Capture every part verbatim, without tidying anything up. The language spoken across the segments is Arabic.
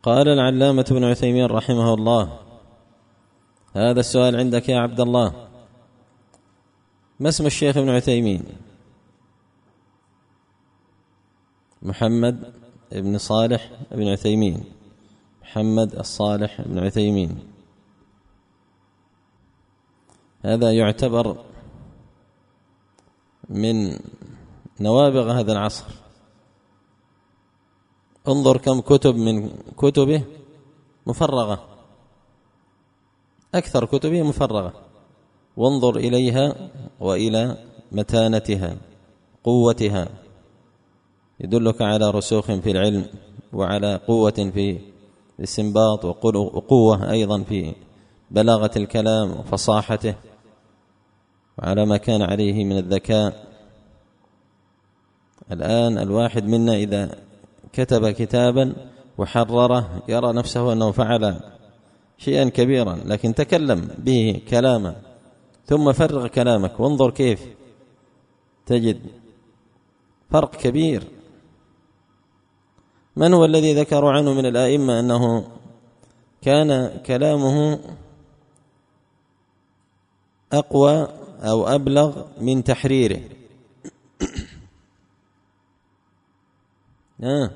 قال العلامة ابن عثيمين رحمه الله: هذا السؤال عندك يا عبد الله، ما اسم الشيخ ابن عثيمين؟ محمد ابن صالح ابن عثيمين، محمد الصالح ابن عثيمين. هذا يعتبر من نوابغ هذا العصر. انظر كم كتب من كتبه مفرغة، أكثر كتبه مفرغة، وانظر إليها وإلى متانتها قوتها، يدلك على رسوخ في العلم وعلى قوة في الاستنباط وقوة أيضا في بلاغة الكلام وفصاحته، وعلى ما كان عليه من الذكاء. الآن الواحد منا إذا كتب كتابا وحرره يرى نفسه أنه فعل شيئا كبيرا، لكن تكلم به كلاما ثم فرغ كلامك وانظر كيف تجد فرق كبير. من هو الذي ذكروا عنه من الآئمة أنه كان كلامه أقوى أو أبلغ من تحريره؟ آه.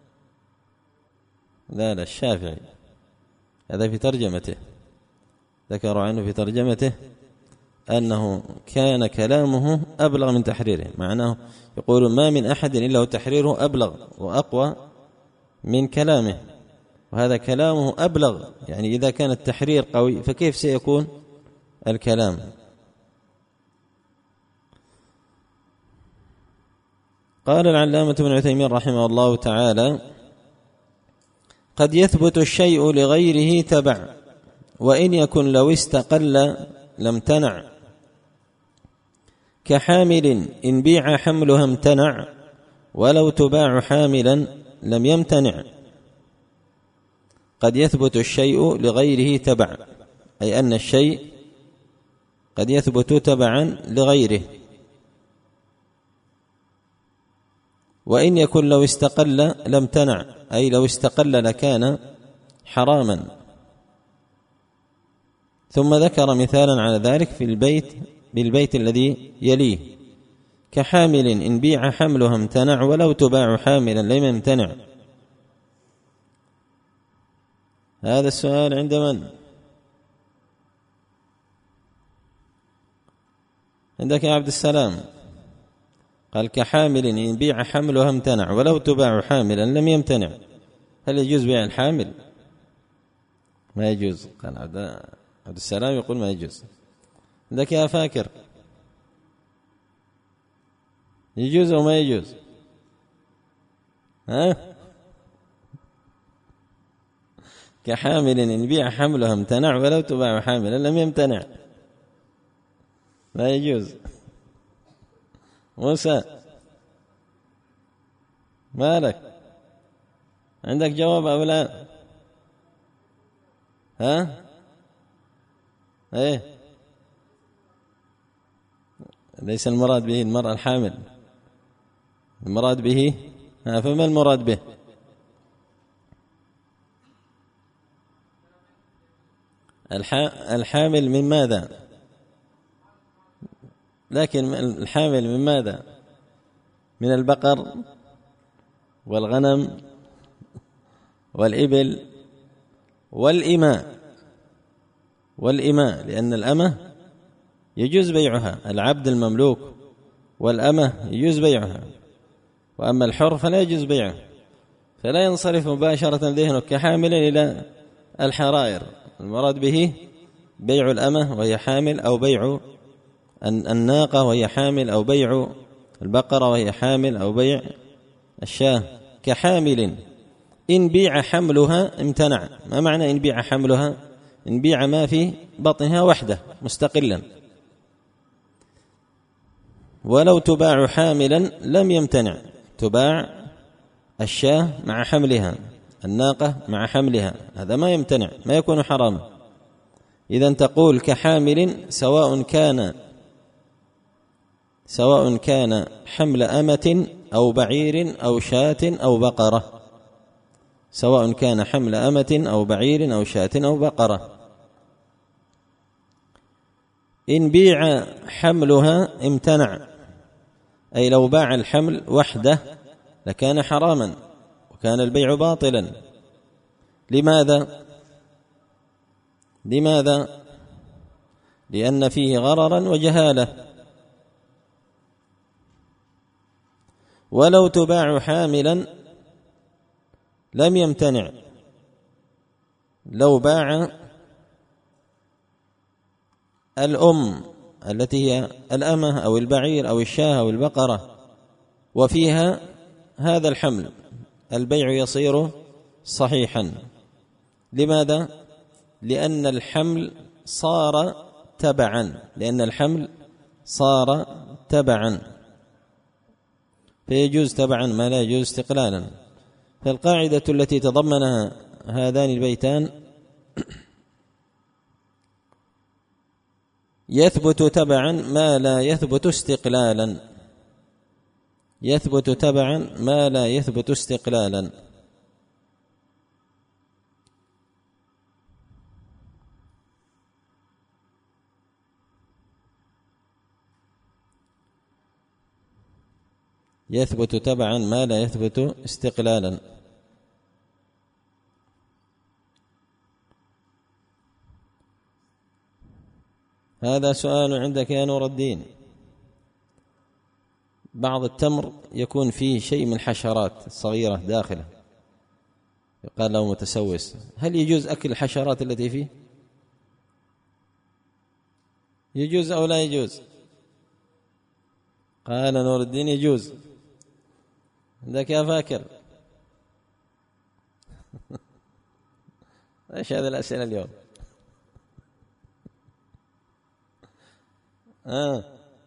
لا لا الشافعي، هذا في ترجمته، ذكروا عنه في ترجمته أنه كان كلامه أبلغ من تحريره، معناه يقول ما من أحد إلا تحريره أبلغ وأقوى من كلامه، وهذا كلامه أبلغ. يعني إذا كان التحرير قوي فكيف سيكون الكلام؟ قال العلامة ابن عثيمين رحمه الله تعالى: قد يثبت الشيء لغيره تبع، وإن يكن لو استقل لم تنع، كحامل إن بيع حملها امتنع، ولو تباع حاملا لم يمتنع. قد يثبت الشيء لغيره تبع، أي أن الشيء قد يثبت تبعا لغيره، وإن يكن لو استقل لم تنع، أي لو استقل لكان حراما. ثم ذكر مثالا على ذلك في البيت بالبيت الذي يليه: كحامل إن بيع حملها امتنع، ولو تباع حاملا لم يمتنع. هذا السؤال عند من؟ عندك يا عبد السلام. قال: كحامل إن بيع حملها امتنع، ولو تباع حاملا لم يمتنع. هل يجوز بيع الحامل؟ ما يجوز. قال عبد السلام يقول ما يجوز. عندك يا فاكر، يجوز أو ما يجوز؟ ها؟ كحامل إن بيع حملها امتنع، ولو تباع حاملا لم يمتنع. ما يجوز. موسى مالك؟ عندك جواب أو لا؟ ها؟ ايه، ليس المراد به المرأة الحامل، المراد به ها، فما المراد به؟ الحامل من ماذا؟ لكن الحامل من ماذا؟ من البقر والغنم والإبل والإماء، والإماء لأن الأمة يجوز بيعها، العبد المملوك والأمة يجوز بيعها، وأما الحر فلا يجوز بيعه. فلا ينصرف مباشرة ذهنك كحامل إلى الحرائر، المراد به بيع الأمة وهي حامل، أو بيع الناقة وهي حامل، أو بيع البقرة وهي حامل، أو بيع الشاة. كحامل إن بيع حملها امتنع. ما معنى إن بيع حملها؟ إن بيع ما في بطنها وحده مستقلا. ولو تباع حاملا لم يمتنع، تباع الشاة مع حملها، الناقة مع حملها، هذا ما يمتنع، ما يكون حراما. إذن تقول كحامل سواء كان سواء كان حمل أمة أو بعير أو شاة أو بقرة، سواء كان حمل أمة أو بعير أو شاة أو بقرة. إن بيع حملها امتنع، أي لو باع الحمل وحده لكان حراما وكان البيع باطلا. لماذا؟ لماذا؟ لأن فيه غررا وجهالة. ولو تباع حاملا لم يمتنع، لو باع الأم التي هي الأمة أو البعير أو الشاة أو البقرة وفيها هذا الحمل، البيع يصير صحيحا. لماذا؟ لأن الحمل صار تبعا، لأن الحمل صار تبعا فيجوز تبعا ما لا يجوز استقلالا. فالقاعدة التي تضمنها هذان البيتان: يثبت تبعا ما لا يثبت استقلالا، يثبت تبعا ما لا يثبت استقلالا. يثبت تبعا ما لا يثبت استقلالا. هذا سؤال عندك يا نور الدين. بعض التمر يكون فيه شيء من حشرات صغيرة داخله، يقال له متسوس، هل يجوز أكل الحشرات التي فيه؟ يجوز أو لا يجوز؟ قال نور الدين يجوز. عندك يا فاكر؟ ايش هذه الأسئلة اليوم؟ آه.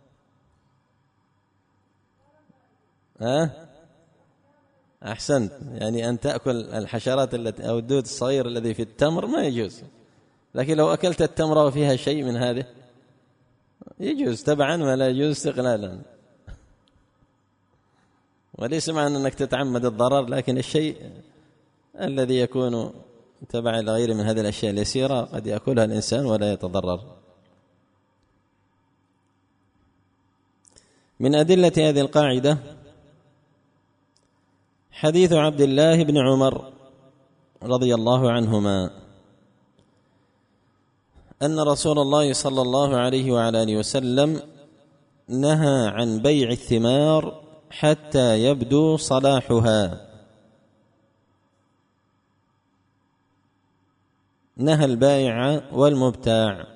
آه. أحسنت، يعني أن تأكل الحشرات التي أو الدود الصغير الذي في التمر ما يجوز، لكن لو أكلت التمر وفيها شيء من هذه يجوز تبعا ولا يجوز استقلالا. وليس معنى أنك تتعمد الضرر، لكن الشيء الذي يكون تبعا لغير من هذه الأشياء اليسيرة قد يأكلها الإنسان ولا يتضرر. من أدلة هذه القاعدة حديث عبد الله بن عمر رضي الله عنهما أن رسول الله صلى الله عليه وعلى آله وسلم نهى عن بيع الثمار حتى يبدو صلاحها. نهى البائع والمبتاع،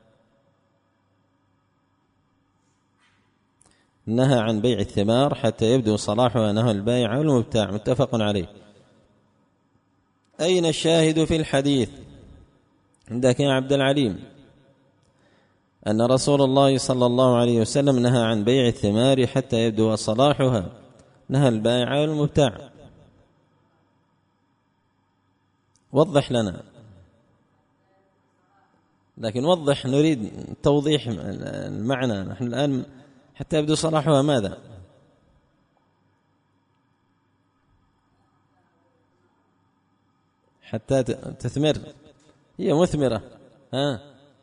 نهى عن بيع الثمار حتى يبدو صلاحها، نهى البائع والمبتاع، متفق عليه. أين الشاهد في الحديث؟ عندك يا عبد العليم أن رسول الله صلى الله عليه وسلم نهى عن بيع الثمار حتى يبدو صلاحها، نهى البائع والمبتاع. وضح لنا، لكن وضح، نريد توضيح المعنى. نحن الآن حتى يبدو صلاحها ماذا؟ حتى تثمر، هي مثمرة. ها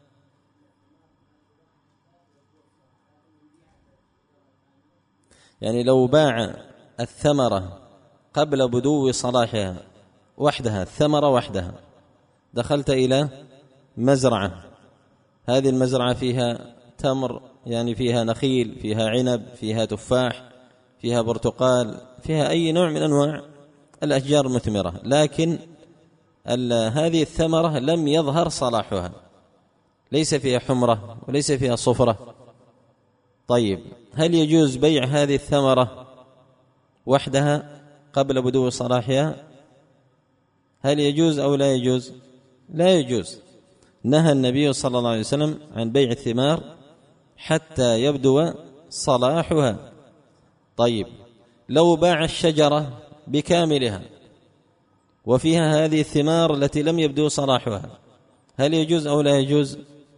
يعني لو باع الثمرة قبل بدو صلاحها وحدها، الثمرة وحدها، دخلت إلى مزرعة، هذه المزرعة فيها تمر، يعني فيها نخيل، فيها عنب، فيها تفاح، فيها برتقال، فيها أي نوع من أنواع الأشجار المثمرة، لكن هذه الثمرة لم يظهر صلاحها، ليس فيها حمرة وليس فيها صفرة. طيب، هل يجوز بيع هذه الثمرة وحدها قبل بدو صلاحها؟ هل يجوز أو لا يجوز؟ لا يجوز. نهى النبي صلى الله عليه وسلم عن بيع الثمار حتى يبدو صلاحها. طيب، لو باع الشجرة بكاملها وفيها هذه الثمار التي لم يبدو صلاحها، هل يجوز أو لا يجوز؟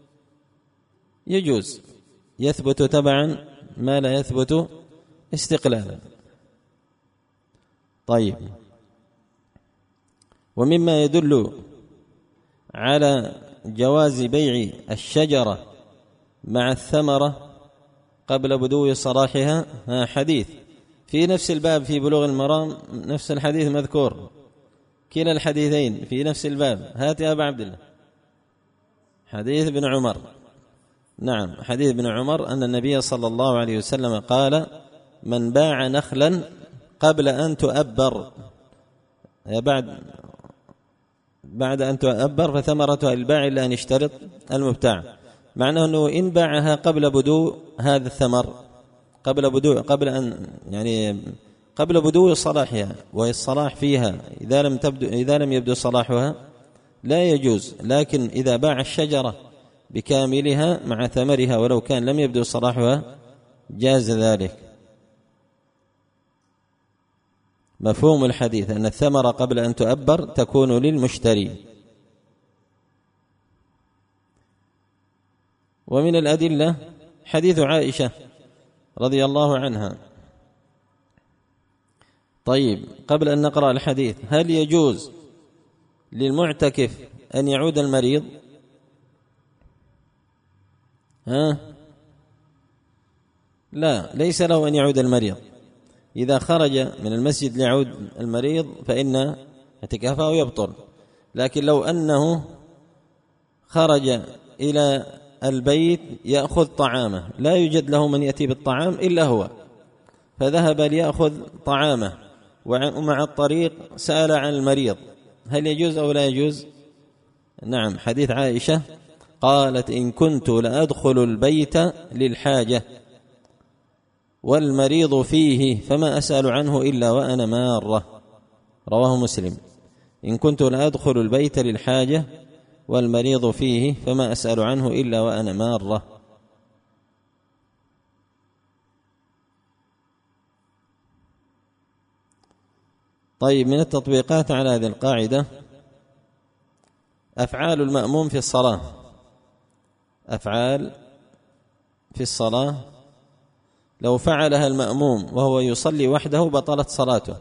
يجوز، يثبت تبعا ما لا يثبت استقلالا. طيب، ومما يدل على جواز بيع الشجرة مع الثمرة قبل بدو صلاحها حديث في نفس الباب في بلوغ المرام، نفس الحديث مذكور، كلا الحديثين في نفس الباب. هات يا أبا عبد الله حديث ابن عمر. نعم، حديث ابن عمر أن النبي صلى الله عليه وسلم قال: من باع نخلا قبل أن تؤبر، بعد بعد أن تؤبر فثمرتها الباع إلا أن يشترط المبتاع. معناه أنه إن باعها قبل بدو هذا الثمر، قبل بدو قبل أن يعني قبل بدو صلاحها، والصلاح فيها إذا لم تبدو إذا لم يبدو صلاحها لا يجوز. لكن إذا باع الشجرة بكاملها مع ثمرها ولو كان لم يبدو صلاحها جاز ذلك. مفهوم الحديث أن الثمرة قبل أن تؤبر تكون للمشتري. ومن الأدلة حديث عائشة رضي الله عنها. طيب، قبل أن نقرأ الحديث، هل يجوز للمعتكف أن يعود المريض؟ ها؟ لا، ليس له أن يعود المريض. إذا خرج من المسجد ليعود المريض فإن اعتكافه يبطل. لكن لو أنه خرج إلى البيت يأخذ طعامه، لا يوجد له من يأتي بالطعام إلا هو، فذهب ليأخذ طعامه ومع الطريق سأل عن المريض، هل يجوز أو لا يجوز؟ نعم، حديث عائشة قالت: إن كنت لأدخل البيت للحاجة والمريض فيه فما أسأل عنه إلا وأنا مارة. رواه مسلم. إن كنت لأدخل البيت للحاجة والمريض فيه فما أسأل عنه إلا وأنا مارة. طيب، من التطبيقات على هذه القاعدة أفعال المأموم في الصلاة. أفعال في الصلاة لو فعلها المأموم وهو يصلي وحده بطلت صلاته.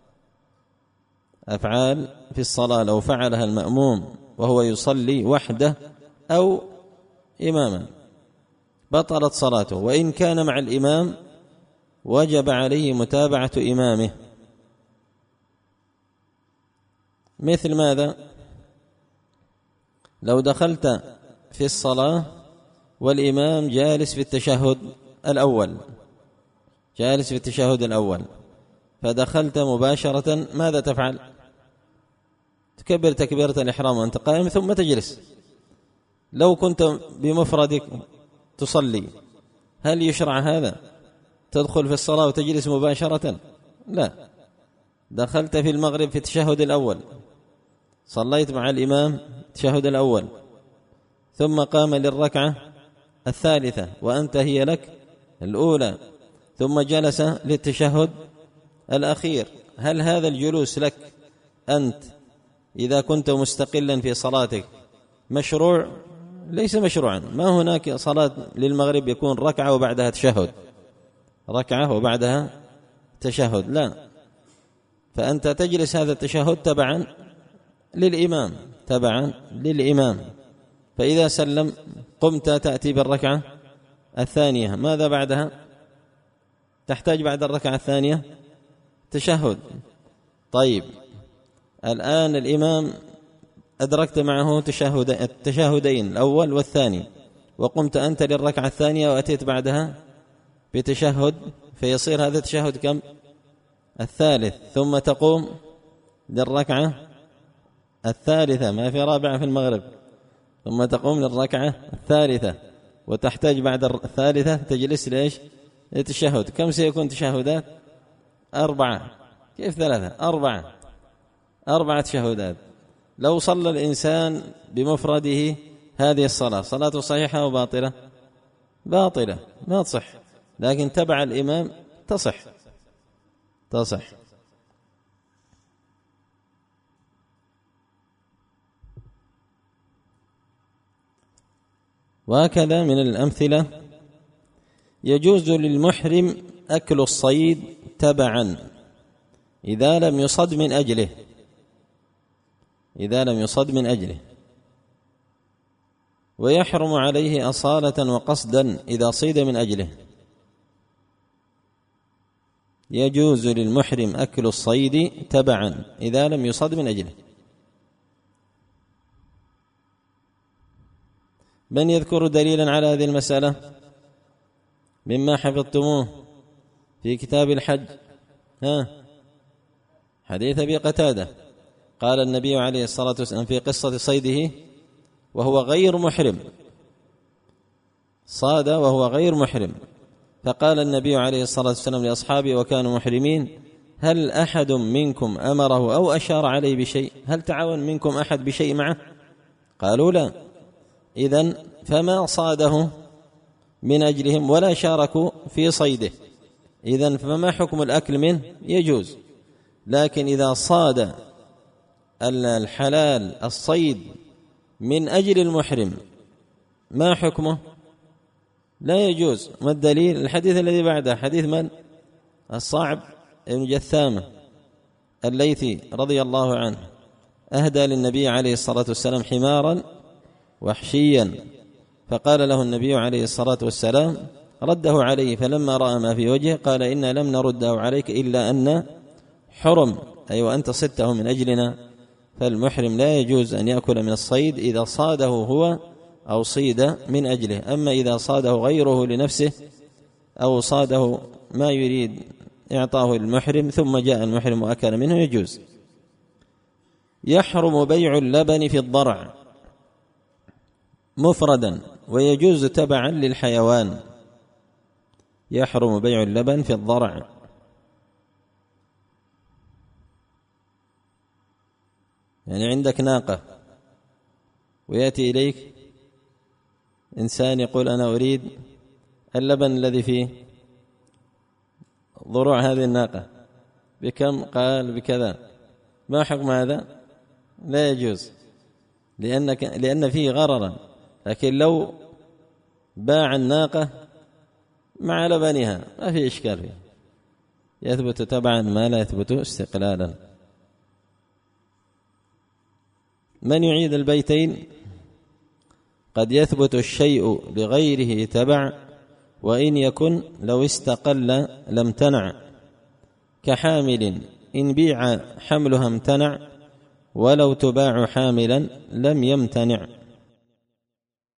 أفعال في الصلاة لو فعلها المأموم وهو يصلي وحده أو إماما بطلت صلاته، وإن كان مع الإمام وجب عليه متابعة إمامه. مثل ماذا؟ لو دخلت في الصلاة والإمام جالس في التشهد الأول جالس في التشهد الأول فدخلت مباشرة، ماذا تفعل؟ تكبر تكبيرة الإحرام وأنت قائم ثم تجلس. لو كنت بمفردك تصلي هل يشرع هذا؟ تدخل في الصلاة وتجلس مباشرة؟ لا. دخلت في المغرب في التشهد الأول، صليت مع الإمام التشهد الأول ثم قام للركعة الثالثة وأنت هي لك الأولى، ثم جلس للتشهد الأخير، هل هذا الجلوس لك أنت إذا كنت مستقلا في صلاتك مشروع؟ ليس مشروعا. ما هناك صلاة للمغرب يكون ركعة وبعدها تشهد، ركعة وبعدها تشهد، لا. فأنت تجلس هذا التشهد تبعا للإمام تبعا للإمام فإذا سلم قمت تأتي بالركعة الثانية، ماذا بعدها؟ تحتاج بعد الركعة الثانية تشهد. طيب، الآن الإمام أدركت معه تشهد التشهدين الأول والثاني وقمت أنت للركعة الثانية وأتيت بعدها بتشهد، فيصير هذا التشهد كم؟ الثالث، ثم تقوم للركعة الثالثة، ما في رابعة في المغرب، ثم تقوم للركعة الثالثة وتحتاج بعد الثالثة تجلس ليش؟ للتشهد. كم سيكون تشهدات؟ أربعة. كيف ثلاثة؟ أربعة أربعة تشهدات. لو صلى الإنسان بمفرده هذه الصلاة صلاته صحيحة أو باطلة؟ باطلة، ما تصح، لكن تبع الإمام تصح تصح. وهكذا من الأمثلة يجوز للمحرم أكل الصيد تبعا إذا لم يصد من أجله. إذا لم يصد من أجله، ويحرم عليه أصالة وقصدا إذا صيد من أجله. يجوز للمحرم أكل الصيد تبعا إذا لم يصد من أجله. من يذكر دليلا على هذه المسألة مما حفظتموه في كتاب الحج؟ ها، حديث أبي قتادة قال النبي عليه الصلاة والسلام في قصة صيده وهو غير محرم، صاد وهو غير محرم، فقال النبي عليه الصلاة والسلام لأصحابه وكانوا محرمين: هل أحد منكم أمره أو أشار عليه بشيء؟ هل تعاون منكم أحد بشيء معه؟ قالوا لا. إذن فما صاده من أجلهم ولا شاركوا في صيده، إذن فما حكم الأكل منه؟ يجوز. لكن إذا صاد الحلال الصيد من أجل المحرم ما حكمه؟ لا يجوز. ما الدليل؟ الحديث الذي بعده، حديث من؟ الصعب بن جثامة الليثي رضي الله عنه، أهدى للنبي عليه الصلاة والسلام حمارا وحشيا، فقال له النبي عليه الصلاة والسلام رده عليه، فلما رأى ما في وجهه قال: إنا لم نرده عليك إلا أن حرم، أي وأنت صدته من أجلنا. فالمحرم لا يجوز أن يأكل من الصيد إذا صاده هو أو صيد من أجله. أما إذا صاده غيره لنفسه أو صاده ما يريد إعطاه المحرم ثم جاء المحرم وأكل منه يجوز. يحرم بيع اللبن في الضرع مفردا ويجوز تبعا للحيوان. يحرم بيع اللبن في الضرع، يعني عندك ناقة ويأتي إليك إنسان يقول: أنا أريد اللبن الذي فيه ضروع هذه الناقة بكم؟ قال بكذا. ما حكم هذا؟ لا يجوز، لأنك لأن فيه غررا. لكن لو باع الناقة مع لبنها ما في إشكال فيه، يثبت تبعا ما لا يثبت استقلالا. من يعيد البيتين؟ قد يثبت الشيء لغيره تبع، وإن يكن لو استقل لم تنع، كحامل إن بيع حملها امتنع، ولو تباع حاملا لم يمتنع.